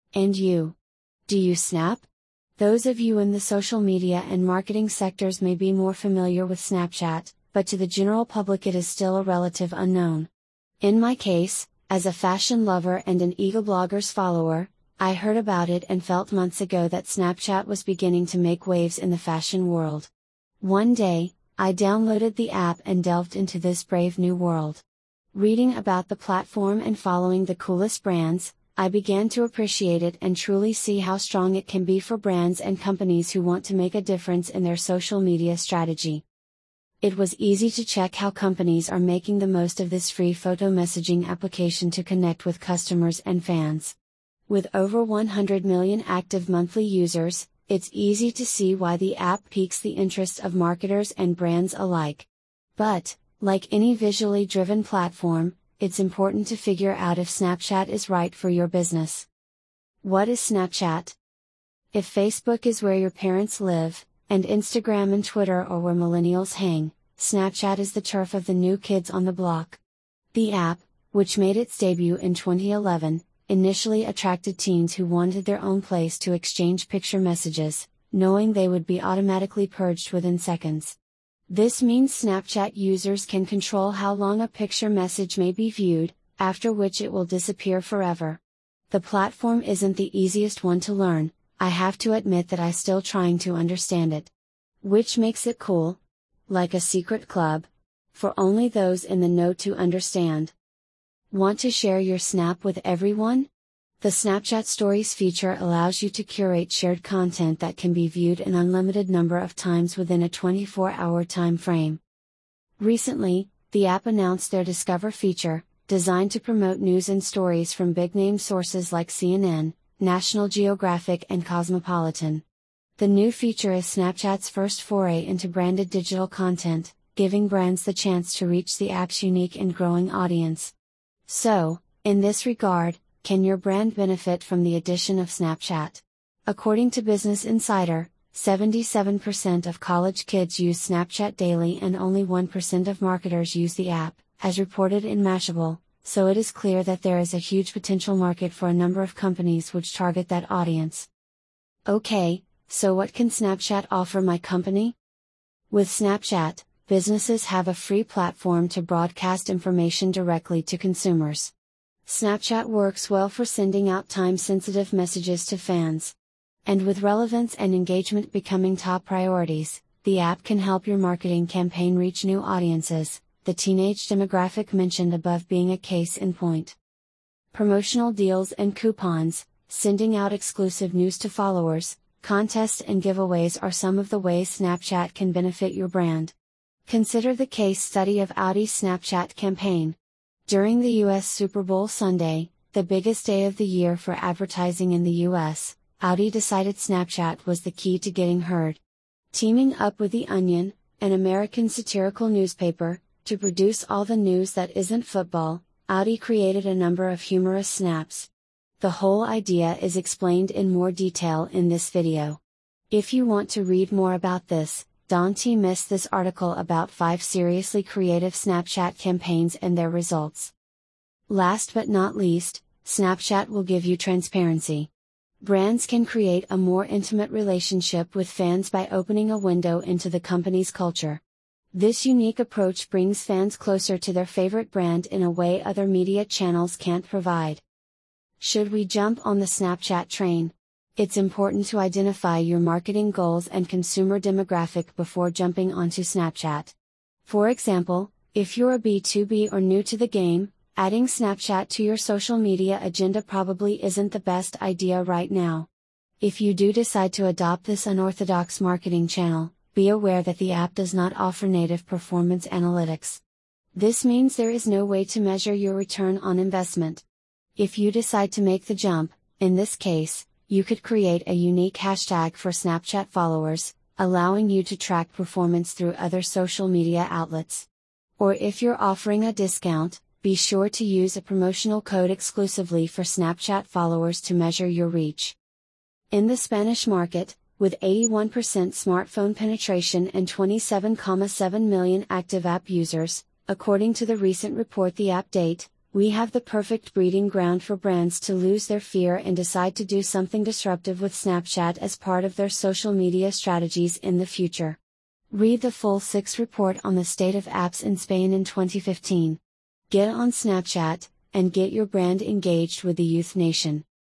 And you? Do you snap? Those of you in the social media and marketing sectors may be more familiar with Snapchat, but to the general public it is still a relative unknown. In my case, as a fashion lover and an eGoblogger's follower, I heard about it and felt months ago that Snapchat was beginning to make waves in the fashion world. One day, I downloaded the app and delved into this brave new world. Reading about the platform and following the coolest brands, I began to appreciate it and truly see how strong it can be for brands and companies who want to make a difference in their social media strategy. It was easy to check how companies are making the most of this free photo messaging application to connect with customers and fans. With over 100 million active monthly users, it's easy to see why the app piques the interest of marketers and brands alike. But, like any visually driven platform, it's important to figure out if Snapchat is right for your business. What is Snapchat? If Facebook is where your parents live, and Instagram and Twitter are where millennials hang, Snapchat is the turf of the new kids on the block. The app, which made its debut in 2011, initially attracted teens who wanted their own place to exchange picture messages, knowing they would be automatically purged within seconds. This means Snapchat users can control how long a picture message may be viewed, after which it will disappear forever. The platform isn't the easiest one to learn, I have to admit that I'm still trying to understand it. Which makes it cool? Like a secret club? For only those in the know to understand. Want to share your snap with everyone? The Snapchat Stories feature allows you to curate shared content that can be viewed an unlimited number of times within a 24-hour time frame. Recently, the app announced their Discover feature, designed to promote news and stories from big-name sources like CNN, National Geographic and Cosmopolitan. The new feature is Snapchat's first foray into branded digital content, giving brands the chance to reach the app's unique and growing audience. So, in this regard, can your brand benefit from the addition of Snapchat? According to Business Insider, 77% of college kids use Snapchat daily and only 1% of marketers use the app, as reported in Mashable, so it is clear that there is a huge potential market for a number of companies which target that audience. Okay, so what can Snapchat offer my company? With Snapchat, businesses have a free platform to broadcast information directly to consumers. Snapchat works well for sending out time-sensitive messages to fans. And with relevance and engagement becoming top priorities, the app can help your marketing campaign reach new audiences, the teenage demographic mentioned above being a case in point. Promotional deals and coupons, sending out exclusive news to followers, contests and giveaways are some of the ways Snapchat can benefit your brand. Consider the case study of Audi's Snapchat campaign. During the US Super Bowl Sunday, the biggest day of the year for advertising in the US, Audi decided Snapchat was the key to getting heard. Teaming up with The Onion, an American satirical newspaper, to produce all the news that isn't football, Audi created a number of humorous snaps. The whole idea is explained in more detail in this video. If you want to read more about this, don't miss this article about 5 seriously creative Snapchat campaigns and their results. Last but not least, Snapchat will give you transparency. Brands can create a more intimate relationship with fans by opening a window into the company's culture. This unique approach brings fans closer to their favorite brand in a way other media channels can't provide. Should we jump on the Snapchat train? It's important to identify your marketing goals and consumer demographic before jumping onto Snapchat. For example, if you're a B2B or new to the game, adding Snapchat to your social media agenda probably isn't the best idea right now. If you do decide to adopt this unorthodox marketing channel, be aware that the app does not offer native performance analytics. This means there is no way to measure your return on investment. If you decide to make the jump, in this case, you could create a unique hashtag for Snapchat followers, allowing you to track performance through other social media outlets. Or if you're offering a discount, be sure to use a promotional code exclusively for Snapchat followers to measure your reach. In the Spanish market, with 81% smartphone penetration and 27.7 million active app users, according to the recent report The App Date, We have the perfect breeding ground for brands to lose their fear and decide to do something disruptive with Snapchat as part of their social media strategies in the future. Read the full 6 report on the state of apps in Spain in 2015. Get on Snapchat, and get your brand engaged with the youth nation.